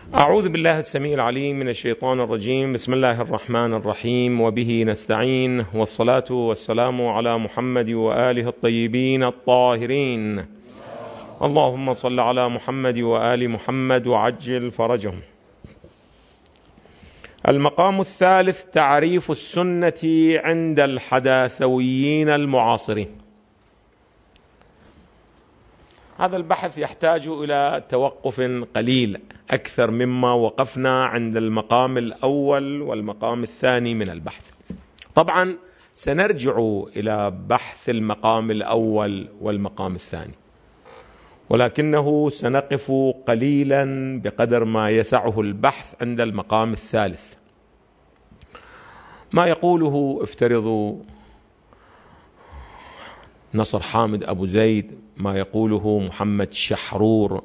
أعوذ بالله السميع العليم من الشيطان الرجيم. بسم الله الرحمن الرحيم، وبه نستعين، والصلاة والسلام على محمد وآله الطيبين الطاهرين. اللهم صل على محمد وآل محمد وعجل فرجهم. المقام الثالث: تعريف السنة عند الحداثويين المعاصرين. هذا البحث يحتاج إلى توقف قليل أكثر مما وقفنا عند المقام الأول والمقام الثاني من البحث. طبعا سنرجع إلى بحث المقام الأول والمقام الثاني، ولكنه سنقف قليلا بقدر ما يسعه البحث عند المقام الثالث. ما يقوله افترضوا نصر حامد أبو زيد، ما يقوله محمد شحرور،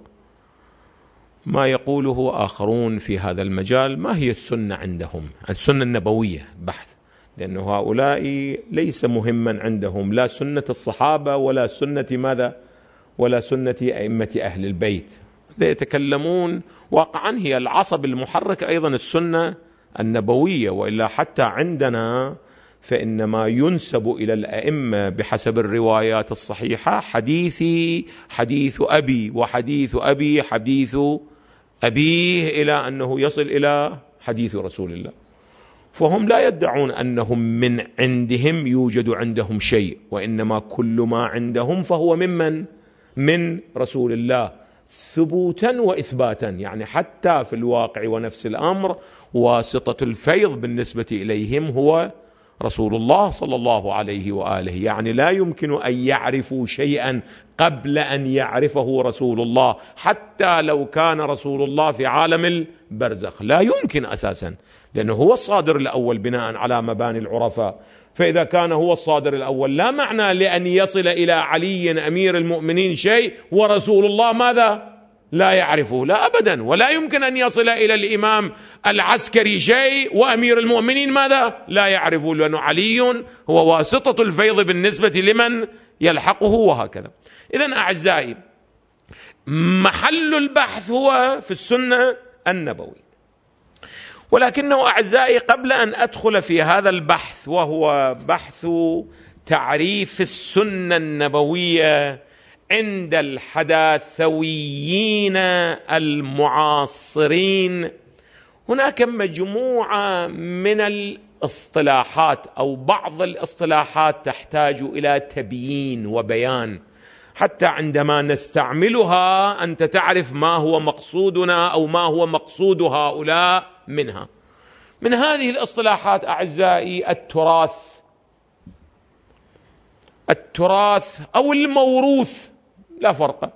ما يقوله آخرون في هذا المجال، ما هي السنة عندهم؟ السنة النبوية بحث، لأن هؤلاء ليس مهما عندهم لا سنة الصحابة ولا سنة ماذا ولا سنة أئمة أهل البيت. يتكلمون واقعا هي العصب المحرك أيضا السنة النبوية، وإلا حتى عندنا فإنما ينسب إلى الأئمة بحسب الروايات الصحيحة حديث أبي، وحديث أبي حديث أبيه، إلى أنه يصل إلى حديث رسول الله. فهم لا يدعون أنهم من عندهم يوجد عندهم شيء، وإنما كل ما عندهم فهو من رسول الله ثبوتا وإثباتا. يعني حتى في الواقع ونفس الأمر واسطة الفيض بالنسبة إليهم هو رسول الله صلى الله عليه وآله. يعني لا يمكن أن يعرفوا شيئا قبل أن يعرفه رسول الله، حتى لو كان رسول الله في عالم البرزخ لا يمكن أساسا، لأنه هو الصادر الأول بناء على مباني العرفاء. فإذا كان هو الصادر الأول لا معنى لأن يصل إلى علي أمير المؤمنين شيء ورسول الله ماذا لا يعرفه، لا أبدا. ولا يمكن أن يصل إلى الإمام العسكري شيء وأمير المؤمنين ماذا لا يعرفه، لأنه علي هو واسطة الفيض بالنسبة لمن يلحقه، وهكذا. إذن أعزائي، محل البحث هو في السنة النبوية. ولكنه أعزائي قبل أن أدخل في هذا البحث، وهو بحث تعريف السنة النبوية عند الحداثويين المعاصرين، هناك مجموعة من الاصطلاحات أو بعض الاصطلاحات تحتاج إلى تبيين وبيان، حتى عندما نستعملها أنت تعرف ما هو مقصودنا أو ما هو مقصود هؤلاء منها. من هذه الاصطلاحات أعزائي التراث أو الموروث، لا فرق.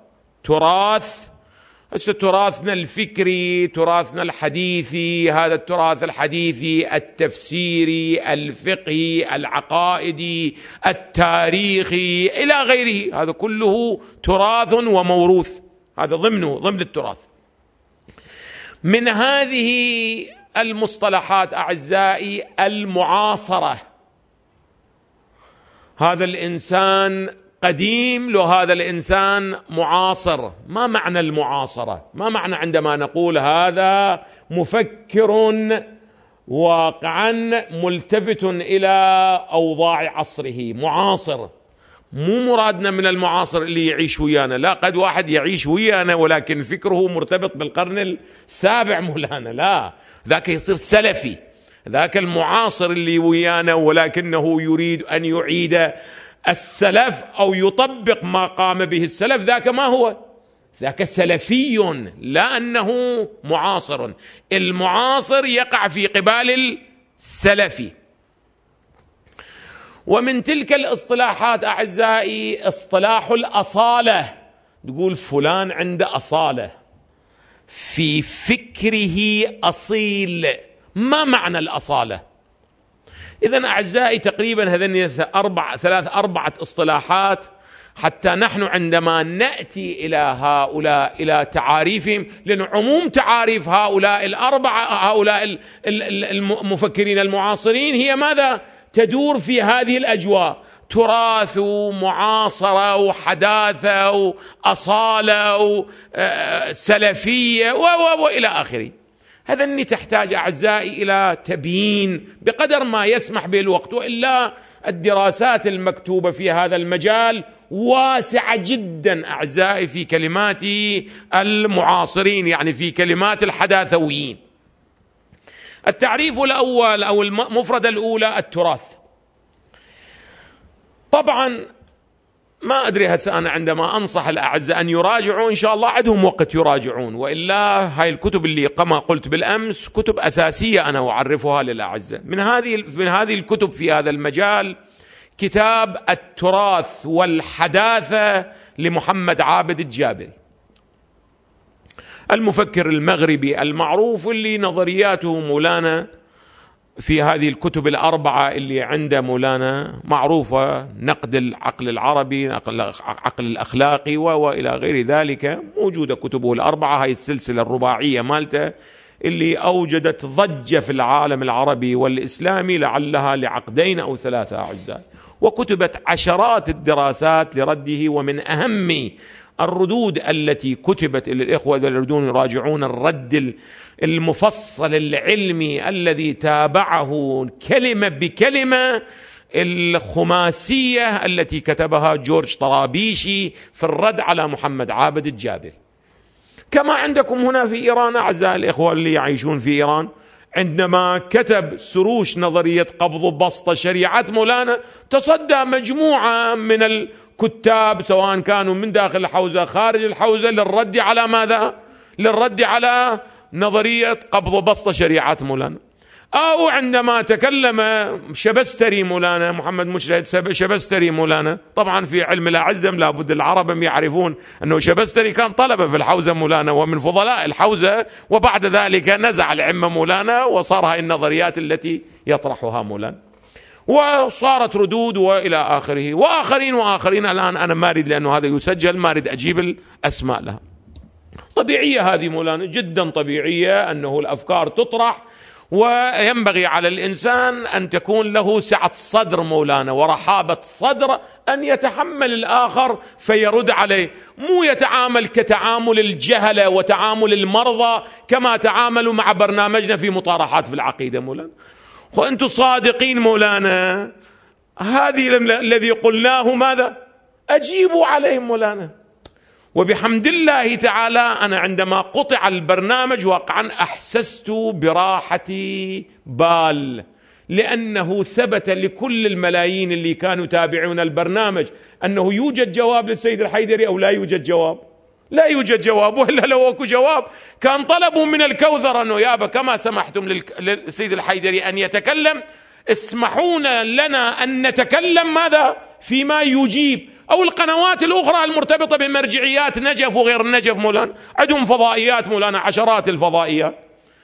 تراثنا الفكري، تراثنا الحديثي، هذا التراث الحديثي التفسيري الفقهي العقائدي التاريخي إلى غيره، هذا كله تراث وموروث، هذا ضمن التراث. من هذه المصطلحات أعزائي المعاصرة، هذا الإنسان قديم له، هذا الإنسان معاصر. ما معنى المعاصرة؟ ما معنى عندما نقول هذا مفكر واقعا ملتفت إلى أوضاع عصره معاصر؟ مو مرادنا من المعاصر اللي يعيش ويانا، لا، قد واحد يعيش ويانا ولكن فكره مرتبط بالقرن السابع مولانا، لا، ذاك يصير سلفي. ذاك المعاصر اللي ويانا ولكنه يريد أن يعيد السلف أو يطبق ما قام به السلف، ذاك ما هو؟ ذاك سلفي، لا أنه معاصر. المعاصر يقع في قبال السلفي. ومن تلك الاصطلاحات أعزائي اصطلاح الأصالة، تقول فلان عنده أصالة في فكره، أصيل. ما معنى الأصالة؟ إذن أعزائي تقريبا هذين أربعة اصطلاحات، حتى نحن عندما نأتي إلى هؤلاء إلى تعاريفهم، لأن عموم تعاريف هؤلاء المفكرين المعاصرين هي ماذا؟ تدور في هذه الأجواء، تراث ومعاصرة وحداثة وأصالة وسلفية وإلى آخره. هذا أني تحتاج أعزائي إلى تبيين بقدر ما يسمح به الوقت، وإلا الدراسات المكتوبة في هذا المجال واسعة جدا أعزائي في كلمات المعاصرين، يعني في كلمات الحداثويين. التعريف الأول أو المفردة الأولى التراث. طبعا ما أدري هسه أنا عندما أنصح الأعزاء أن يراجعوا، إن شاء الله عندهم وقت يراجعون، وإلا هاي الكتب اللي كما قلت بالأمس كتب أساسية أنا أعرفها للأعزاء. من هذه الكتب في هذا المجال كتاب التراث والحداثة لمحمد عابد الجابري، المفكر المغربي المعروف، اللي نظرياته مولانا في هذه الكتب الأربعة اللي عند مولانا معروفة: نقد العقل العربي، عقل الأخلاقي وإلى غير ذلك. موجودة كتبه الأربعة، هاي السلسلة الرباعية مالته اللي أوجدت ضجة في العالم العربي والإسلامي، لعلها لعقدين أو ثلاثة أعزائي، وكتبت عشرات الدراسات لرده. ومن أهم الردود التي كتبت للإخوة الذين يريدون يراجعون الرد المفصل العلمي الذي تابعه كلمة بكلمة الخماسية التي كتبها جورج طرابيشي في الرد على محمد عابد الجابري. كما عندكم هنا في إيران أعزائي الإخوة اللي يعيشون في إيران، عندما كتب سروش نظرية قبض وبسط شريعة مولانا، تصدى مجموعة من الكتاب سواء كانوا من داخل الحوزة خارج الحوزة للرد على ماذا؟ للرد على نظرية قبض وبسط شريعة مولانا. أو عندما تكلم شبستري مولانا، محمد مشرد شبستري مولانا، طبعا في علم الأعزم لابد العرب يعرفون أنه شبستري كان طلبة في الحوزة مولانا ومن فضلاء الحوزة، وبعد ذلك نزع العمة مولانا وصار هاي النظريات التي يطرحها مولانا، وصارت ردود وإلى آخره، وآخرين الآن أنا ما أريد لأنه هذا يسجل، ما أريد أجيب الأسماء لها. طبيعية هذه مولانا، جدا طبيعية أنه الأفكار تطرح، وينبغي على الإنسان أن تكون له سعة صدر مولانا ورحابة صدر أن يتحمل الآخر فيرد عليه، مو يتعامل كتعامل الجهلة وتعامل المرضى كما تعاملوا مع برنامجنا في مطارحات في العقيدة مولانا. وأنتم صادقين مولانا، هذه الذي قلناه ماذا؟ أجيبوا عليهم مولانا. وبحمد الله تعالى أنا عندما قطع البرنامج واقعا أحسست براحة بال، لأنه ثبت لكل الملايين اللي كانوا يتابعون البرنامج أنه يوجد جواب للسيد الحيدري أو لا يوجد جواب. لا يوجد جواب، وإلا لو أكو جواب كان طلبوا من الكوثر أنه يابا كما سمحتم للسيد الحيدري أن يتكلم، اسمحونا لنا أن نتكلم ماذا فيما يجيب. أو القنوات الأخرى المرتبطة بمرجعيات نجف وغير نجف مولانا، عندهم فضائيات مولانا، عشرات الفضائيات،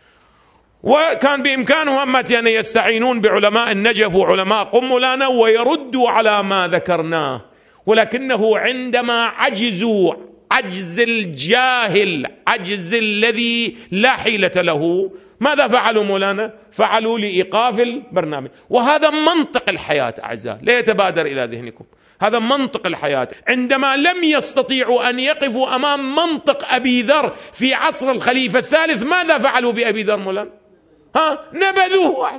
وكان بإمكانهم أن يستعينون بعلماء النجف وعلماء قم مولانا ويردوا على ما ذكرناه. ولكنه عندما عجزوا عجز الجاهل، عجز الذي لا حيلة له، ماذا فعلوا مولانا؟ فعلوا لإيقاف البرنامج. وهذا منطق الحياة أعزائي، لا يتبادر إلى ذهنكم، هذا منطق الحياة. عندما لم يستطيعوا أن يقفوا أمام منطق أبي ذر في عصر الخليفة الثالث، ماذا فعلوا بأبي ذر مولانا؟ نبذوه،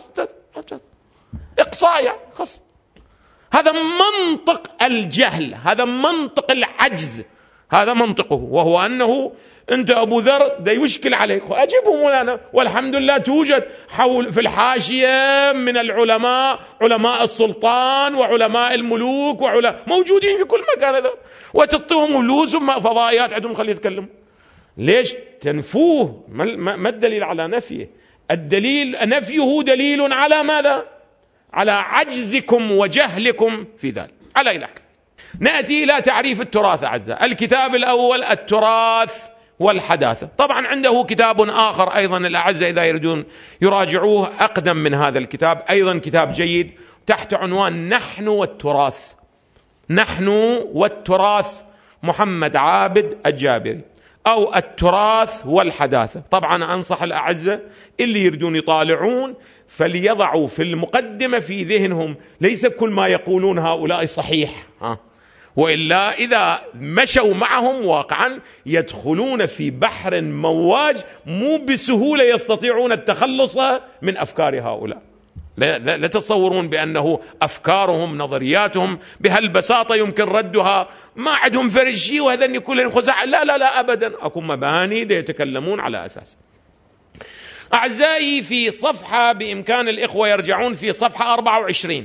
إقصاء خصم. هذا منطق الجهل، هذا منطق العجز، هذا منطقه، وهو أنه أنت أبو ذر دا يشكل عليك، أجبه مولانا. والحمد لله توجد حول في الحاشية من العلماء، علماء السلطان وعلماء الملوك موجودين في كل مكان هذا، وتعطيهم فلوس فضائيات عندهم خليه يتكلموا. ليش تنفوه؟ ما الدليل على نفيه؟ الدليل نفيه دليل على ماذا؟ على عجزكم وجهلكم في ذلك. على إله نأتي إلى تعريف التراث أعزائي. الكتاب الأول التراث والحداثة. طبعا عنده كتاب آخر أيضا الأعزاء إذا يريدون يراجعوه أقدم من هذا الكتاب، أيضا كتاب جيد تحت عنوان نحن والتراث. نحن والتراث، محمد عابد الجابري. أو التراث والحداثة. طبعا أنصح الأعزة اللي يريدون يطالعون فليضعوا في المقدمة في ذهنهم ليس كل ما يقولون هؤلاء صحيح، وإلا إذا مشوا معهم واقعا يدخلون في بحر مواج مو بسهولة يستطيعون التخلص من أفكار هؤلاء. لا تتصورون بأنه أفكارهم نظرياتهم بهالبساطة يمكن ردها، ما عندهم فرق شيء وهذا كلهم خزاع، لا أبدا، أكو مباني يتكلمون على أساس. أعزائي، في صفحة بإمكان الإخوة يرجعون في صفحة 24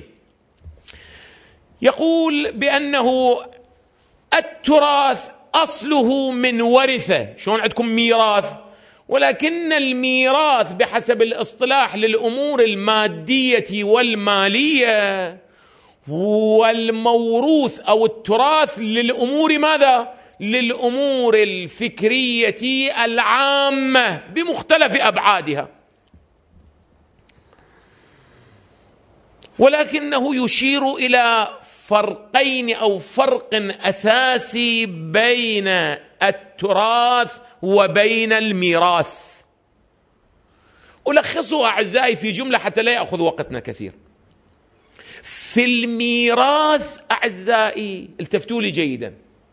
يقول بأنه التراث أصله من ورثة. شلون عندكم ميراث؟ ولكن الميراث بحسب الاصطلاح للأمور المادية والمالية، والموروث أو التراث للأمور ماذا؟ للأمور الفكرية العامة بمختلف أبعادها. ولكنه يشير إلى فرقين أو فرق أساسي بين التراث وبين الميراث. ألخصه أعزائي في جملة حتى لا يأخذ وقتنا كثير. في الميراث أعزائي، التفتوا لي جيدا،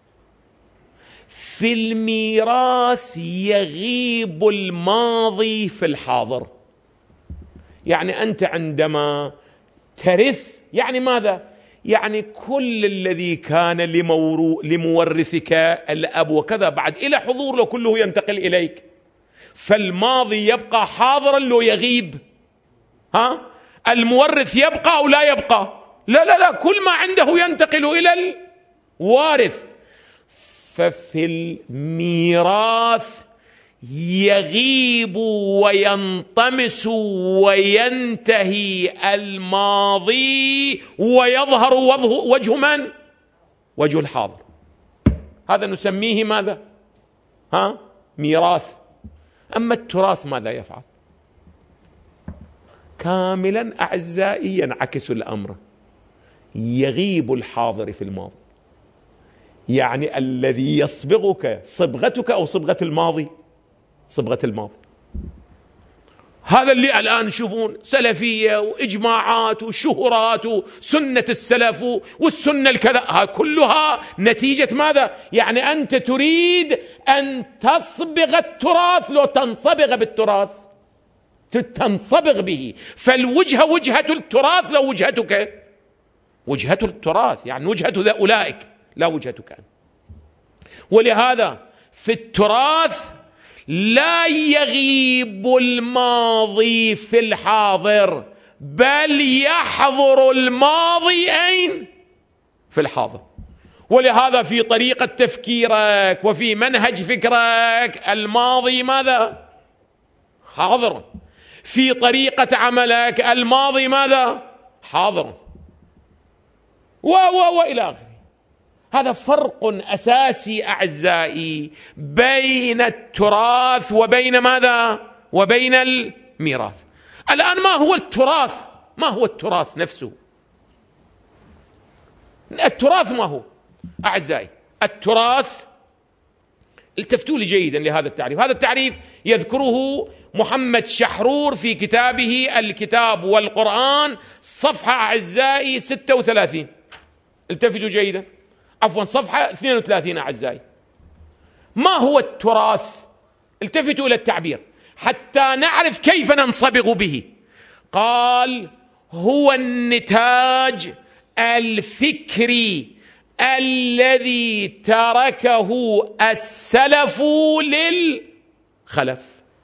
في الميراث يغيب الماضي في الحاضر. يعني أنت عندما ترث يعني ماذا؟ يعني كل الذي كان لمورثك الأب وكذا بعد إلى حضور لو كله ينتقل إليك، فالماضي يبقى حاضرا لو يغيب. المورث يبقى أو لا يبقى؟ لا، كل ما عنده ينتقل إلى الوارث. ففي الميراث يغيب وينطمس وينتهي الماضي ويظهر وجه من؟ وجه الحاضر. هذا نسميه ماذا؟ ميراث. أما التراث ماذا يفعل؟ كاملا أعزائي ينعكس الأمر، يغيب الحاضر في الماضي. يعني الذي يصبغك صبغتك أو صبغة الماضي؟ صبغة الماضي. هذا اللي الآن يشوفون سلفية وإجماعات وشهرات وسنة السلف والسنة الكذا، كلها نتيجة ماذا؟ يعني أنت تريد أن تصبغ التراث لو تنصبغ بالتراث، تنصبغ به. فالوجهة وجهة التراث لا وجهتك، وجهة التراث يعني وجهة أولئك لا وجهتك أنت. ولهذا في التراث لا يغيب الماضي في الحاضر، بل يحضر الماضي أين؟ في الحاضر. ولهذا في طريقة تفكيرك وفي منهج فكرك الماضي ماذا؟ حاضر. في طريقة عملك الماضي ماذا؟ حاضر. وإلى آخره. هذا فرق أساسي أعزائي بين التراث وبين ماذا؟ وبين الميراث. الآن ما هو التراث؟ ما هو التراث نفسه؟ التراث ما هو أعزائي؟ التراث، التفتوا لي جيدا لهذا التعريف. هذا التعريف يذكره محمد شحرور في كتابه الكتاب والقرآن، صفحة أعزائي 36. التفتوا جيدا، عفوا صفحة 32 أعزائي. ما هو التراث؟ التفتوا إلى التعبير حتى نعرف كيف ننصبغ به. قال: هو النتاج الفكري الذي تركه السلف للخلف.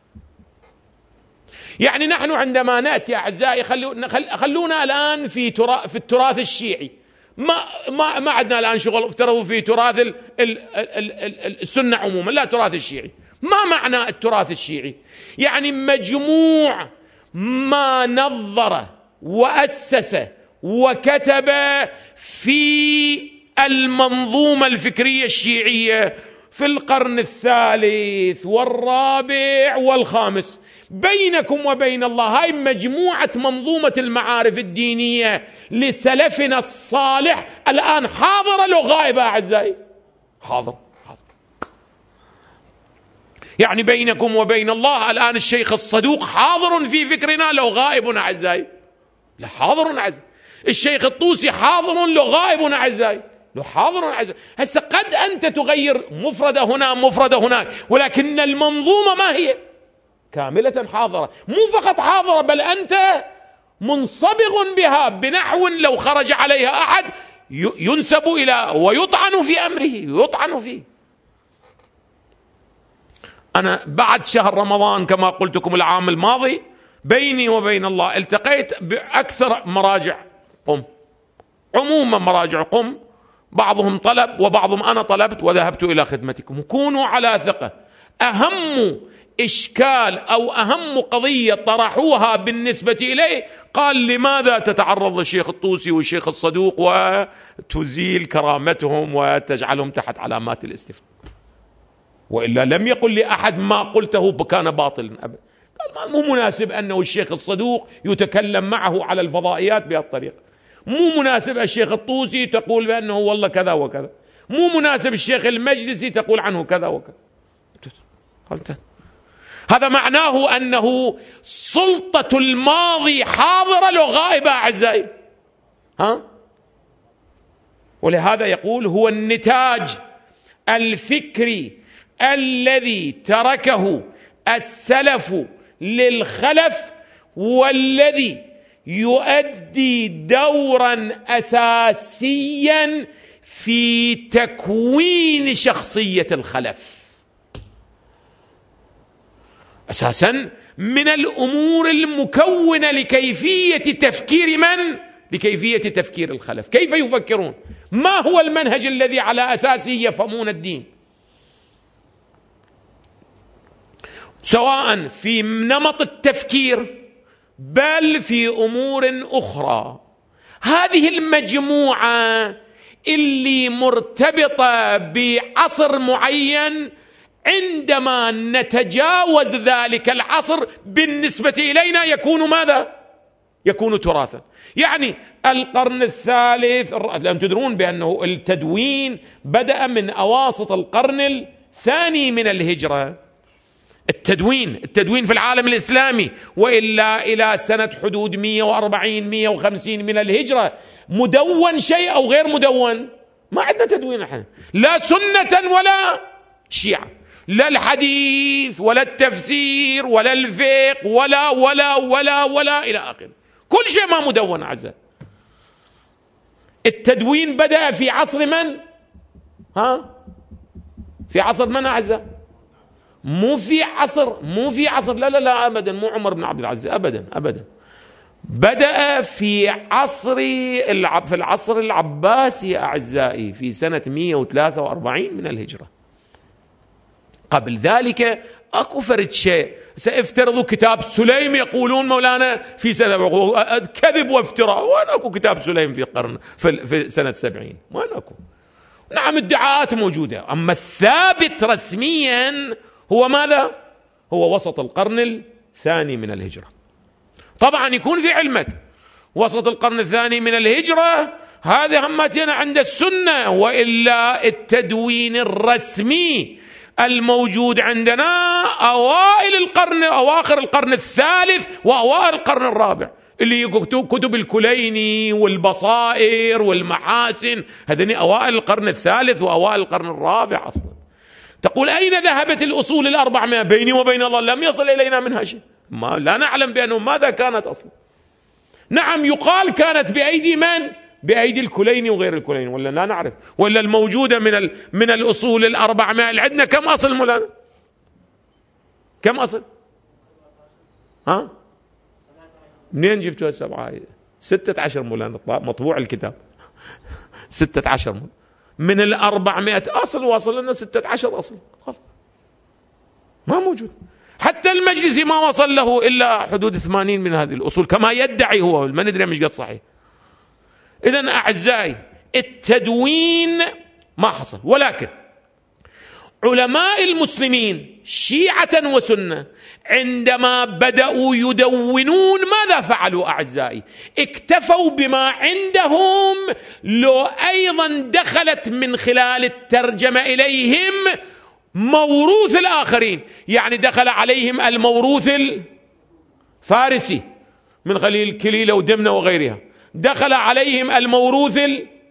يعني نحن عندما نأتي أعزائي، خلونا الآن في التراث الشيعي، ما عندنا الآن شغل افترضوا في تراث السنة عموما، لا تراث الشيعي. ما معنى التراث الشيعي؟ يعني مجموع ما نظر وأسس وكتب في المنظومة الفكرية الشيعية في القرن الثالث والرابع والخامس. بينكم وبين الله هاي مجموعة منظومة المعارف الدينية لسلفنا الصالح الآن حاضرة لو غائبة أعزائي؟ حاضر. يعني بينكم وبين الله الآن الشيخ الصدوق حاضر في فكرنا لو غائب أعزائي، لا حاضر أعزائي. الشيخ الطوسي حاضر لو غائب أعزائي، لو حاضر أعزائي. هسه قد أنت تغير مفردة هنا مفردة هناك، ولكن المنظومة ما هي؟ كاملة حاضرة. مو فقط حاضرة، بل أنت منصبغ بها بنحو لو خرج عليها أحد ينسب إلى ويطعن في أمره، يطعن فيه. أنا بعد شهر رمضان كما قلت لكم العام الماضي بيني وبين الله التقيت بأكثر مراجع قم، عموما مراجع قم، بعضهم طلب وبعضهم أنا طلبت وذهبت إلى خدمتكم. كونوا على ثقة، أهم إشكال أو أهم قضية طرحوها بالنسبة إليه قال لماذا تتعرض للشيخ الطوسي والشيخ الصدوق وتزيل كرامتهم وتجعلهم تحت علامات الاستفهام؟ وإلا لم يقل لأحد ما قلته كان باطلا أبدا. قال مو مناسب أنه الشيخ الصدوق يتكلم معه على الفضائيات بهالطريقة، مو مناسب الشيخ الطوسي تقول بأنه والله كذا وكذا، مو مناسب الشيخ المجلسي تقول عنه كذا وكذا. هذا معناه أنه سلطة الماضي حاضرة لو غائبة أعزائي. ولهذا يقول هو النتاج الفكري الذي تركه السلف للخلف، والذي يؤدي دورا أساسيا في تكوين شخصية الخلف. أساسا من الأمور المكونة لكيفية تفكير من؟ لكيفية تفكير الخلف. كيف يفكرون؟ ما هو المنهج الذي على أساسه يفهمون الدين؟ سواء في نمط التفكير بل في أمور أخرى. هذه المجموعة اللي مرتبطة بعصر معين، عندما نتجاوز ذلك العصر بالنسبة إلينا يكون ماذا؟ يكون تراثا. يعني القرن الثالث، لأن تدرون بأنه التدوين بدأ من أواسط القرن الثاني من الهجرة. التدوين في العالم الإسلامي، وإلا إلى سنة حدود 140-150 من الهجرة مدون شيء أو غير مدون؟ ما عندنا تدوين الحين، لا سنة ولا شيعة، لا الحديث ولا التفسير ولا الفقه ولا ولا ولا ولا إلى آخره، كل شيء ما مدون أعزائي. التدوين بدأ في عصر من؟ في عصر من أعزائي؟ مو في عصر لا أبدا، مو عمر بن عبد العزيز أبدا. بدأ في العصر العباسي أعزائي في سنة 143 من الهجرة. قبل ذلك أكو فرد شيء. سافترضوا كتاب سليم يقولون مولانا في سنة، كذب وافتراء. وين أكو كتاب سليم في سنة 70؟ وين أكو؟ نعم ادعاءات موجودة، أما الثابت رسميا هو ماذا؟ هو وسط القرن الثاني من الهجرة. طبعا يكون في علمك وسط القرن الثاني من الهجرة هذا همتنا عند السنة، وإلا التدوين الرسمي الموجود عندنا أواخر القرن الثالث وأوائل القرن الرابع، اللي كتب الكليني والبصائر والمحاسن، هذني أوائل القرن الثالث وأوائل القرن الرابع. أصلا تقول أين ذهبت الأصول 400؟ بيني وبين الله لم يصل إلينا منها شيء، لا نعلم بأنه ماذا كانت أصلا. نعم يقال كانت بأيدي من؟ بأيدي الكليني وغير الكليني، ولا لا نعرف؟ ولا الموجودة من الأصول 400 عندنا كم أصل مولانا؟ كم أصل؟ منين جبتوا 7؟ 16 مولانا مطبوع الكتاب 16 من 400 أصل، واصل لنا 16 أصل ما موجود. حتى المجلسي ما وصل له إلا حدود 80 من هذه الأصول كما يدعي هو، ما ندري مش قد صحيح. إذن أعزائي التدوين ما حصل، ولكن علماء المسلمين شيعة وسنة عندما بدأوا يدونون ماذا فعلوا أعزائي؟ اكتفوا بما عندهم، لو أيضا دخلت من خلال الترجمة إليهم موروث الآخرين، يعني دخل عليهم الموروث الفارسي من خليل كليلة ودمنة وغيرها، دخل عليهم الموروث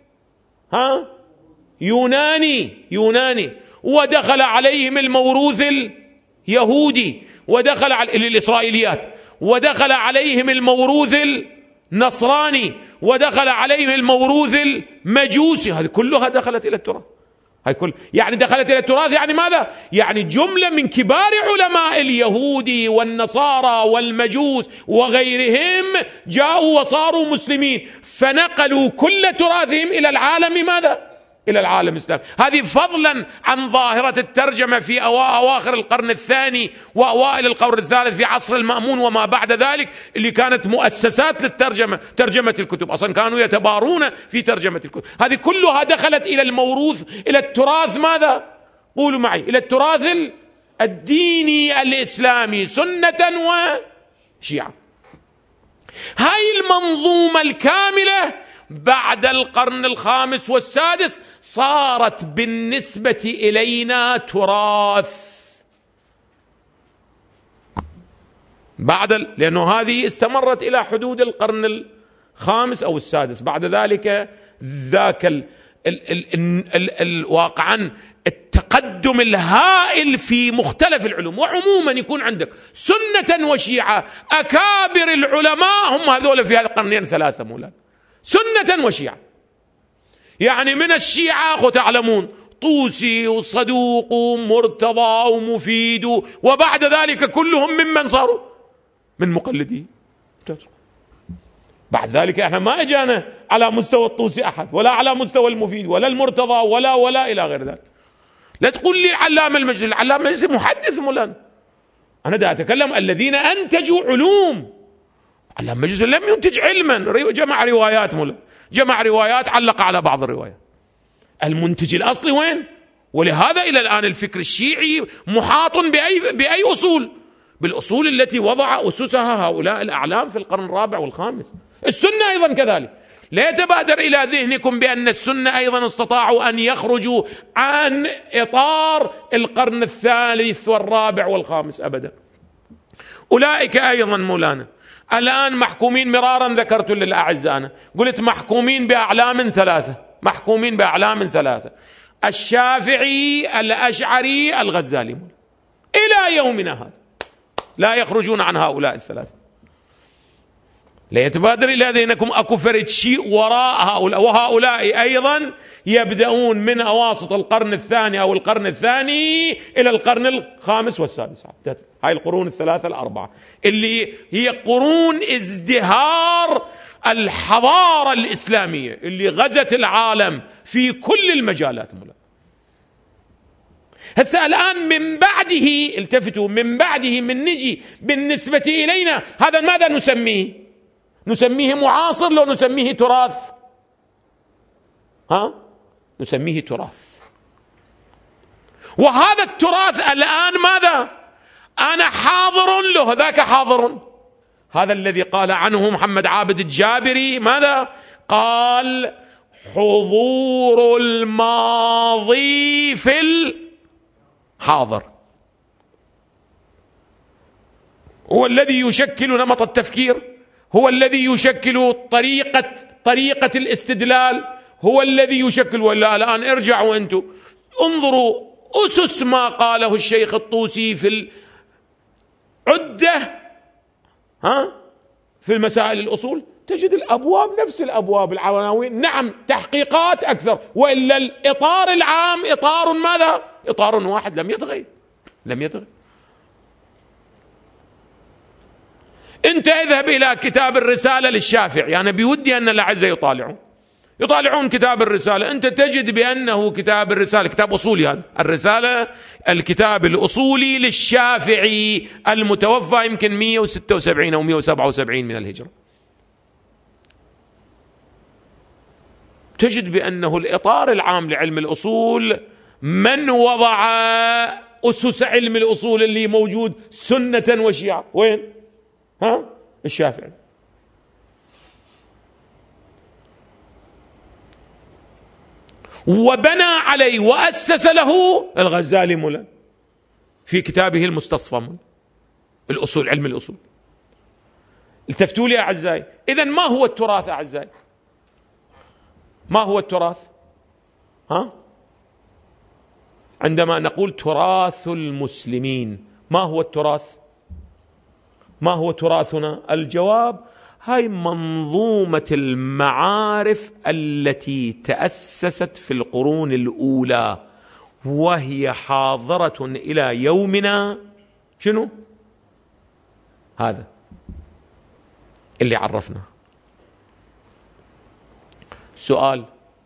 يوناني، ودخل عليهم الموروث اليهودي، ودخل الإسرائيليات، ودخل عليهم الموروث النصراني، ودخل عليهم الموروث المجوسي. هذه كلها دخلت إلى التراث. يعني دخلت إلى التراث، يعني ماذا؟ يعني جملة من كبار علماء اليهود والنصارى والمجوس وغيرهم جاءوا وصاروا مسلمين، فنقلوا كل تراثهم إلى العالم ماذا؟ إلى العالم الإسلامي. هذه فضلا عن ظاهرة الترجمة في أواخر القرن الثاني وأوائل القرن الثالث في عصر المأمون وما بعد ذلك، اللي كانت مؤسسات للترجمة، ترجمة الكتب، أصلا كانوا يتبارون في ترجمة الكتب. هذه كلها دخلت إلى الموروث، إلى التراث ماذا؟ قولوا معي، إلى التراث الديني الإسلامي، سنة وشيعة. هاي المنظومة الكاملة بعد القرن الخامس والسادس صارت بالنسبة إلينا تراث، لأنه هذه استمرت إلى حدود القرن الخامس أو السادس. بعد ذلك ذاك واقعا التقدم الهائل في مختلف العلوم، وعموما يكون عندك سنة وشيعة. أكابر العلماء هم هذول في هذه القرنين ثلاثة مولانا، سنة وشيعة. يعني من الشيعة أخو تعلمون طوسي وصدوق ومرتضى ومفيد، وبعد ذلك كلهم ممن صاروا من مقلدين. بعد ذلك احنا ما اجانا على مستوى الطوسي احد، ولا على مستوى المفيد، ولا المرتضى، ولا الى غير ذلك. لا تقول لي علامة المجلس، العلامة المجلس محدث مولانا، انا دا اتكلم الذين انتجوا علوم. علامة المجلس لم ينتج علما، جمع روايات مولانا، جمع روايات، علق على بعض الروايات. المنتج الاصلي وين؟ ولهذا الى الان الفكر الشيعي محاط باي اصول؟ بالاصول التي وضع اسسها هؤلاء الاعلام في القرن الرابع والخامس. السنة ايضا كذلك. لا يتبادر الى ذهنكم بان السنة ايضا استطاعوا ان يخرجوا عن اطار القرن الثالث والرابع والخامس ابدا. اولئك ايضا مولانا الان محكومين، مرارا ذكرت للاعزاء، انا قلت محكومين باعلام ثلاثة، محكومين باعلام ثلاثة: الشافعي، الاشعري، الغزالي. الى يومنا هذا لا يخرجون عن هؤلاء الثلاثة. لا يتبادر إلى ذهنكم أكو فرد شيء وراء هؤلاء، وهؤلاء أيضا يبدأون من أواسط القرن الثاني أو القرن الثاني إلى القرن الخامس والسادس. هاي القرون الثلاثة الأربعة اللي هي قرون ازدهار الحضارة الإسلامية اللي غزت العالم في كل المجالات. هسه الآن من بعده، التفتوا، من بعده من نجي بالنسبة إلينا هذا ماذا نسميه؟ نسميه معاصر لو نسميه تراث؟ نسميه تراث. وهذا التراث الآن ماذا؟ أنا حاضر له، ذاك حاضر. هذا الذي قال عنه محمد عابد الجابري ماذا؟ قال: حضور الماضي في الحاضر هو الذي يشكل نمط التفكير، هو الذي يشكل طريقة الاستدلال، هو الذي يشكل. ولا الآن ارجعوا أنتم انظروا أسس ما قاله الشيخ الطوسي في العدة في المسائل الأصول، تجد الأبواب نفس الأبواب، العناوين نعم تحقيقات أكثر، وإلا الإطار العام إطار ماذا؟ إطار واحد لم يتغير. انت اذهب الى كتاب الرسالة للشافعي، انا بودي ان الاعزة يطالعون كتاب الرسالة، انت تجد بانه كتاب الرسالة كتاب اصولي، هذا الرسالة الكتاب الاصولي للشافعي المتوفى يمكن 176 او 177 من الهجرة، تجد بانه الاطار العام لعلم الاصول من وضع اسس علم الاصول اللي موجود سنة وشيعة وين؟ الشافعي. وبنى عليه وأسس له الغزالي مولا في كتابه المستصفى الأصول، علم الأصول. التفتوا لي أعزائي، إذن ما هو التراث أعزائي؟ ما هو التراث؟ عندما نقول تراث المسلمين، ما هو التراث؟ ما هو تراثنا؟ الجواب: هاي منظومة المعارف التي تأسست في القرون الأولى وهي حاضرة إلى يومنا. شنو؟ هذا اللي عرفنا. سؤال: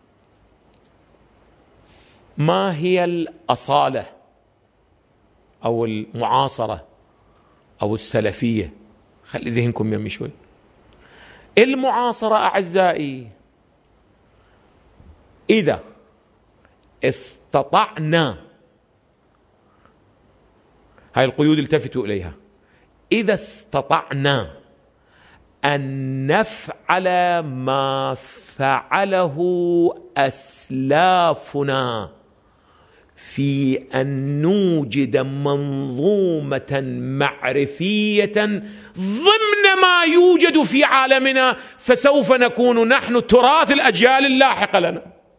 ما هي الأصالة أو المعاصرة أو السلفية؟ خلي ذهنكم يمي شوي. المعاصرة أعزائي إذا استطعنا، هاي القيود التفتوا إليها، إذا استطعنا أن نفعل ما فعله أسلافنا في أن نوجد منظومة معرفية ضمن ما يوجد في عالمنا، فسوف نكون نحن تراث الأجيال اللاحقة لنا.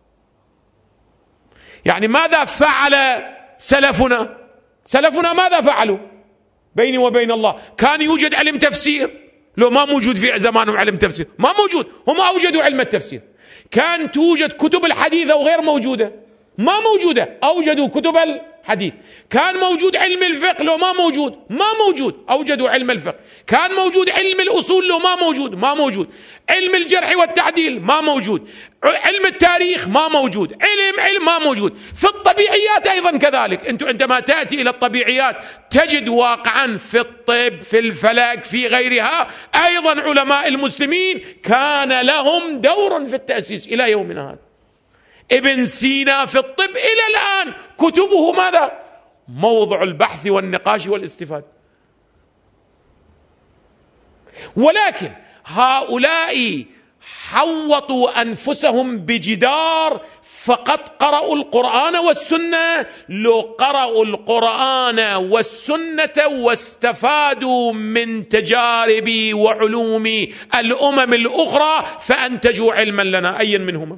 يعني ماذا فعل سلفنا؟ سلفنا ماذا فعلوا؟ بيني وبين الله كان يوجد علم تفسير، لو ما موجود في زمانهم علم تفسير، ما موجود، هم أوجدوا علم التفسير. كان توجد كتب الحديث أو غير موجودة، ما موجودة، أوجدوا كتب الحديث. كان موجود علم الفقه، لو ما موجود، ما موجود، أوجدوا علم الفقه. كان موجود علم الأصول، لو ما موجود، ما موجود. علم الجرح والتعديل ما موجود. علم التاريخ ما موجود. علم ما موجود. في الطبيعيات أيضا كذلك. أنت عندما تأتي إلى الطبيعيات تجد واقعا في الطب، في الفلك، في غيرها، أيضا علماء المسلمين كان لهم دور في التأسيس إلى يومنا هذا. ابن سينا في الطب إلى الآن كتبه ماذا؟ موضع البحث والنقاش والاستفادة. ولكن هؤلاء حوطوا أنفسهم بجدار فقط قرأوا القرآن والسنة. لو قرأوا القرآن والسنة واستفادوا من تجارب وعلوم الأمم الأخرى فأنتجوا علما لنا. أيا منهما؟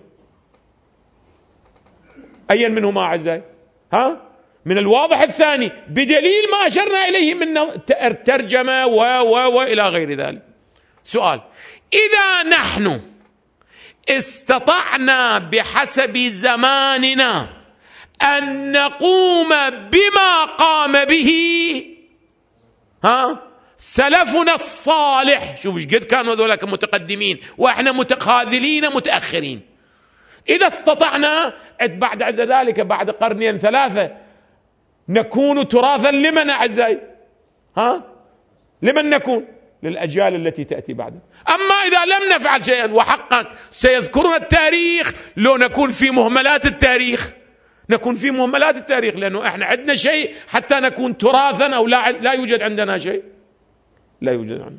أيا منهما أعزائي؟ من الواضح الثاني بدليل ما أشرنا إليه من ترجمة وإلى غير ذلك. سؤال: إذا نحن استطعنا بحسب زماننا أن نقوم بما قام به سلفنا الصالح، شوف ايش قد كانوا ذولاك متقدمين واحنا متخاذلين متأخرين. إذا استطعنا بعد ذلك بعد قرنين ثلاثة نكون تراثا لمن أعزائي؟ لمن نكون؟ للأجيال التي تأتي بعد. أما إذا لم نفعل شيئا وحقق سيذكرنا التاريخ، لو نكون في مهملات التاريخ، نكون في مهملات التاريخ، لأنه احنا عندنا شيء حتى نكون تراثا أو لا يوجد عندنا شيء، لا يوجد عندنا.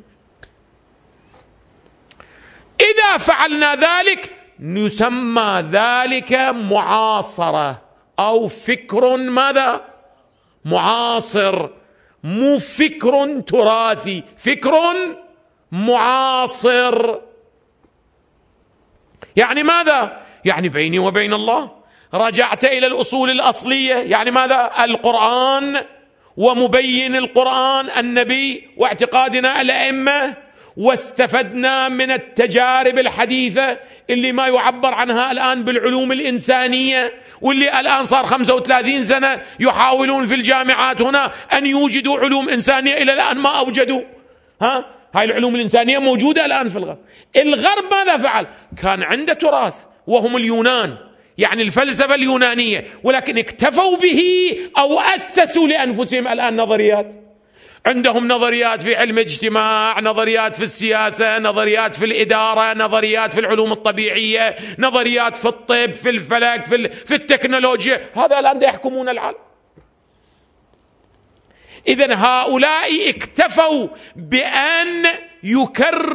إذا فعلنا ذلك نسمى ذلك معاصرة أو فكر ماذا؟ معاصر، مو فكر تراثي، فكر معاصر. يعني ماذا؟ يعني بيني وبين الله رجعت إلى الأصول الأصلية. يعني ماذا؟ القرآن ومبين القرآن النبي واعتقادنا الأئمة، واستفدنا من التجارب الحديثة اللي ما يعبر عنها الآن بالعلوم الإنسانية، واللي الآن صار 35 سنة يحاولون في الجامعات هنا أن يوجدوا علوم إنسانية، إلى الآن ما أوجدوا. هاي العلوم الإنسانية موجودة الآن في الغرب. الغرب ماذا فعل؟ كان عنده تراث وهم اليونان، يعني الفلسفة اليونانية، ولكن اكتفوا به أو أسسوا لأنفسهم الآن نظريات. عندهم نظريات في علم الاجتماع، نظريات في السياسة، نظريات في الإدارة، نظريات في العلوم الطبيعية، نظريات في الطب، في الفلك، في التكنولوجيا. هذا الآن يحكمون العالم. إذن هؤلاء اكتفوا بأن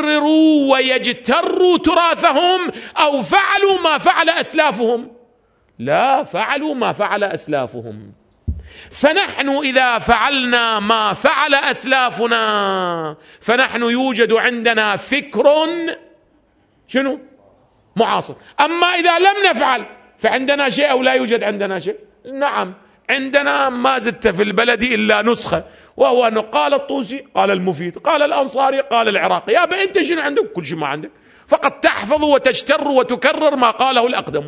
يكرروا ويجتروا تراثهم أو فعلوا ما فعل أسلافهم. لا، فعلوا ما فعل أسلافهم. فنحن إذا فعلنا ما فعل أسلافنا فنحن يوجد عندنا فكر شنو؟ معاصر. أما إذا لم نفعل فعندنا شيء أو لا يوجد عندنا شيء؟ نعم، عندنا ما زدت في البلد إلا نسخة، وهو أنه قال الطوسي، قال المفيد، قال الأنصاري، قال العراقي. يا أنت شنو عندك؟ كل شيء ما عندك، فقط تحفظ وتجتر وتكرر ما قاله الأقدم.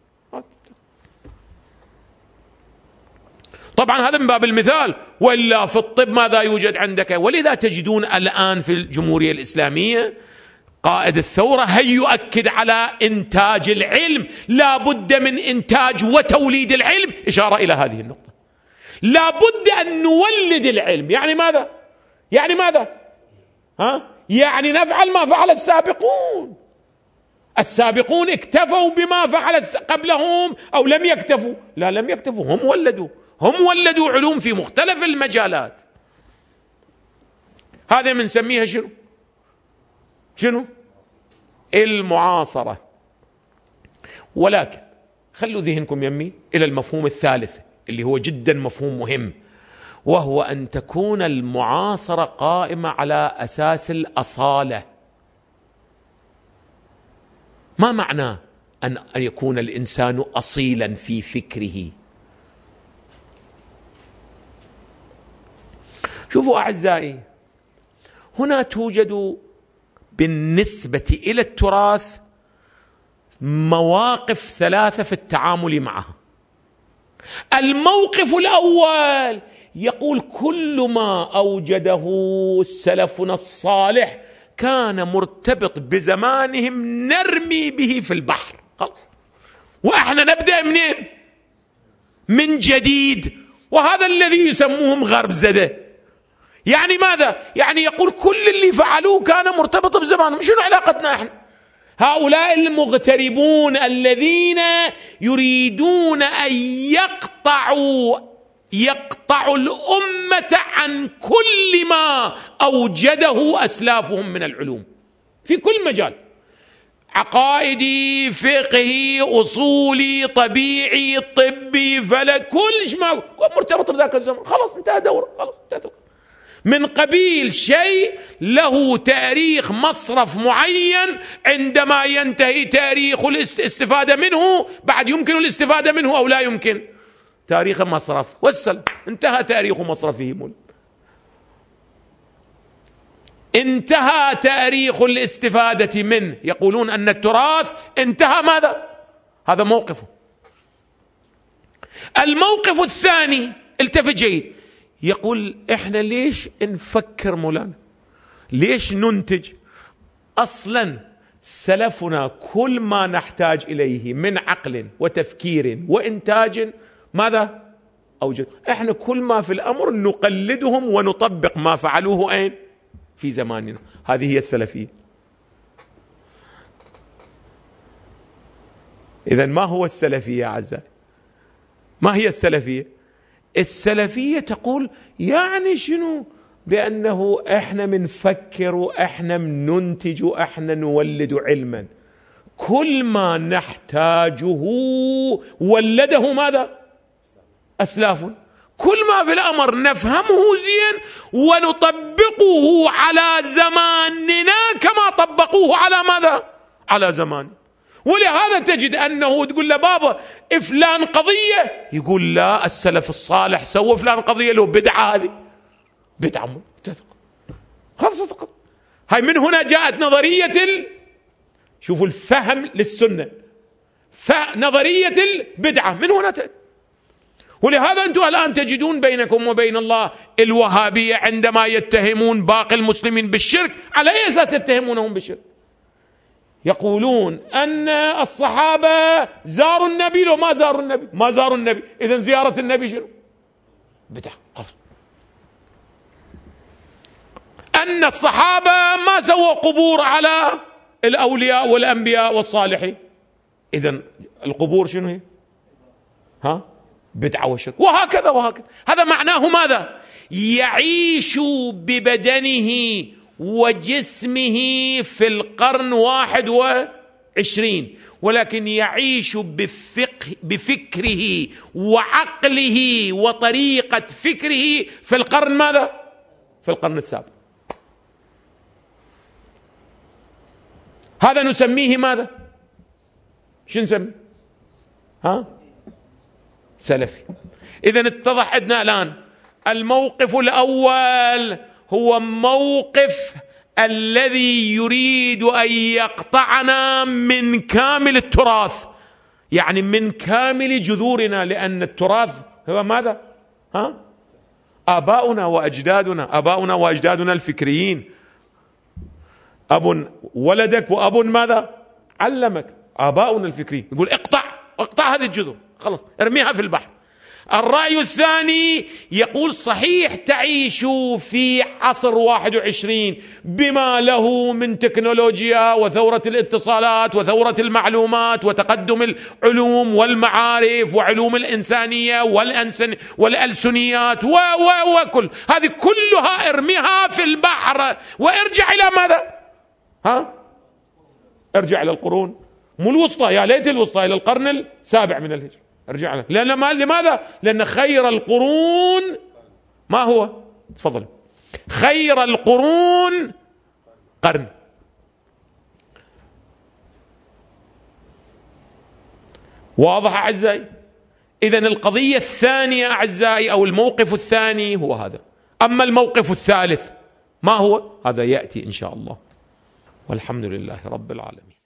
طبعا هذا من باب المثال، وإلا في الطب ماذا يوجد عندك؟ ولذا تجدون الآن في الجمهورية الإسلامية قائد الثورة هي يؤكد على إنتاج العلم، لا بد من إنتاج وتوليد العلم، إشارة إلى هذه النقطة. لا بد أن نولد العلم. يعني ماذا؟ يعني ماذا؟ يعني نفعل ما فعل السابقون. السابقون اكتفوا بما فعل قبلهم أو لم يكتفوا؟ لا، لم يكتفوا، هم ولدوا علوم في مختلف المجالات. هذا بنسميها شنو؟ المعاصرة. ولكن خلوا ذهنكم يمي إلى المفهوم الثالث اللي هو جدا مفهوم مهم، وهو أن تكون المعاصرة قائمة على أساس الأصالة. ما معنى أن يكون الإنسان أصيلا في فكره؟ شوفوا أعزائي، هنا توجد بالنسبة إلى التراث مواقف ثلاثة في التعامل معه. الموقف الأول يقول كل ما أوجده سلفنا الصالح كان مرتبط بزمانهم نرمي به في البحر، وإحنا نبدأ منين؟ من جديد. وهذا الذي يسموهم غرب زده. يعني ماذا؟ يعني يقول كل اللي فعلوه كان مرتبط بزمانهم، شنو علاقتنا احنا؟ هؤلاء المغتربون الذين يريدون أن يقطعوا الأمة عن كل ما أوجده أسلافهم من العلوم في كل مجال، عقائدي، فقهي، أصولي، طبيعي، طبي، فلك، كل شيء مرتبط بذاك الزمن. خلاص انتهى دوره، خلاص انتهت. من قبيل شيء له تاريخ مصرف معين، عندما ينتهي تاريخ الاستفادة منه بعد يمكن الاستفادة منه أو لا يمكن. تاريخ المصرف والسلب، انتهى تاريخ مصرفه، انتهى تاريخ الاستفادة منه. يقولون أن التراث انتهى. ماذا؟ هذا موقفه. الموقف الثاني، التفت جيد، يقول احنا ليش نفكر مولانا؟ ليش ننتج؟ اصلا سلفنا كل ما نحتاج اليه من عقل وتفكير وانتاج ماذا اوجد؟ احنا كل ما في الامر نقلدهم ونطبق ما فعلوه اين؟ في زماننا. هذه هي السلفية. اذن ما هو السلفية يا اعزائي؟ ما هي السلفية؟ السلفية تقول يعني شنو؟ بأنه احنا منفكر واحنا مننتج واحنا نولد علما، كل ما نحتاجه ولده ماذا؟ أسلاف. كل ما في الأمر نفهمه زين ونطبقه على زماننا كما طبقوه على ماذا؟ على زمان. ولهذا تجد أنه تقول له بابا فلان قضية، يقول لا، السلف الصالح سوى فلان قضية، له بدعة، هذه بدعة خلصت. هاي من هنا جاءت نظرية شوفوا الفهم للسنة، نظرية البدعة من هنا تأتي. ولهذا أنتم الآن تجدون بينكم وبين الله الوهابية عندما يتهمون باقي المسلمين بالشرك، على أي أساس يتهمونهم بالشرك؟ يقولون أن الصحابة زاروا النبي، لو ما زاروا النبي ما زاروا النبي، إذن زيارة النبي شنو؟ بدعة. أن الصحابة ما سووا قبور على الأولياء والأنبياء والصالحين، إذن القبور شنو هي؟ بدعة وشرك. وهكذا. هذا معناه ماذا؟ يعيش ببدنه وجسمه في القرن 21 20، ولكن يعيش بفكره وعقله وطريقة فكره في القرن ماذا؟ في القرن السابق. هذا نسميه ماذا؟ شو نسميه؟ سلفي. إذن اتضح عندنا الآن الموقف الأول هو موقف الذي يريد أن يقطعنا من كامل التراث، يعني من كامل جذورنا، لأن التراث هو ماذا؟ آباؤنا وأجدادنا الفكريين. أب ولدك وأب ماذا؟ علمك. آباؤنا الفكريين يقول اقطع هذه الجذور، خلاص ارميها في البحر. الرأي الثاني يقول صحيح تعيشوا في عصر 21 بما له من تكنولوجيا وثورة الاتصالات وثورة المعلومات وتقدم العلوم والمعارف وعلوم الإنسانية والألسنيات وكل هذه كلها ارميها في البحر وارجع إلى ماذا؟ ارجع إلى القرون، مو الوسطى، يا ليت الوسطى، إلى القرن السابع من الهجرة ارجع له. لماذا؟ لأن خير القرون ما هو؟ تفضل. خير القرون قرن. واضح أعزائي؟ إذن القضية الثانية أعزائي أو الموقف الثاني هو هذا. أما الموقف الثالث ما هو؟ هذا يأتي إن شاء الله، والحمد لله رب العالمين.